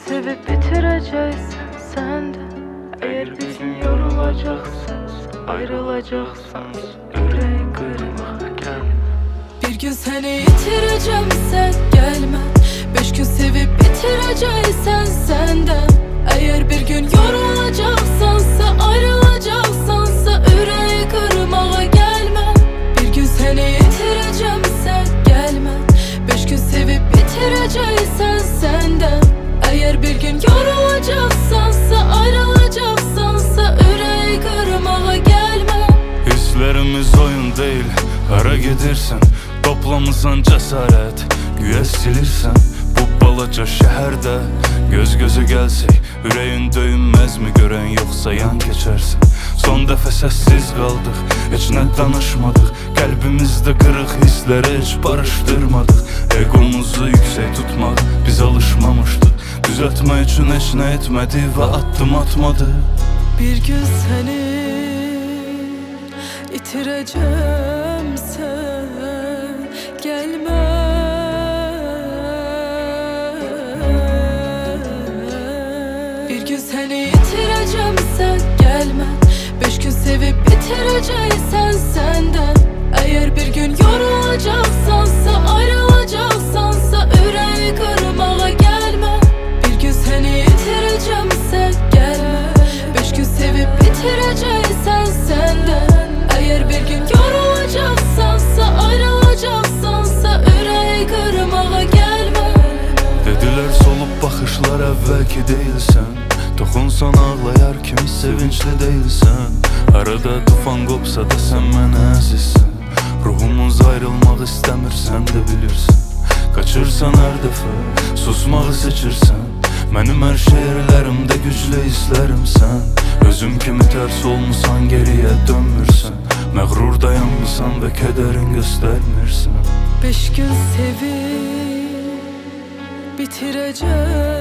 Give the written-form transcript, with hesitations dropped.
sevip bitireceksen sen de. Eğer bir gün yorulacaksan, ayrılacaksan, yüreğin kırmaya gel. Bir gün seni yitireceğim, sen gelme. 5 gün sevip bitireceksen senden. Eğer bir gün yorulacaksansa, ayrılacaksansa, yüreği kırmaya gelme. Bir gün seni yitireceğim, sen gelme. 5 gün sevip bitireceksen senden. Eğer bir gün yorulacaksansa, ayrılacaksansa, yüreği kırmaya gelme. Hislerimiz oyun değil, hara gedirsən, toplamısan cesaret, güya silirsən. Bu balaca şehirde göz gözü gelsək, yüreğin döyünmez mi görən, yoxsa yan keçərsən? Son dəfə səssiz qaldıq, heç nə danışmadıq. Qəlbimizdə qırıq hissləri heç barışdırmadıq. Egomuzu yüksək tutmaq biz alışmamışdıq. Düzeltmək üçün heç nə etmədi və addım atmadı. Bir gün seni itireceğim, sen gelme. Bir gün seni yitireceğim, sen gelme. 5 gün sevip bitireceksen senden. Eğer bir gün yorulacaksansa, ayrılacaksansa, yüreği kırmaya gelme. Bir gün seni yitireceğim, sen gelme. 5 gün sevip bitireceksen senden. Eğer bir gün yorulacaksansa, ayrılacaksansa, yüreği kırmaya gelme. Dediler solup bakışlar əvvəlki değilsən. Toxunsan ağlayar kimi sevinçli değilsən. Arada tufan qopsa da sen mənə əzizsən. Ruhumuz ayrılmaq istəmir, sən də bilirsən. Kaçırsan hər dəfə, susmağı seçirsən. Mənim hər şeirlərimdə güclü hisslərimsən. Özüm kimi tərs olmusan, geriyə dönmürsən. Məğrur dayanmısan və kədərin göstərmirsən. 5 gün sevip bitireceğim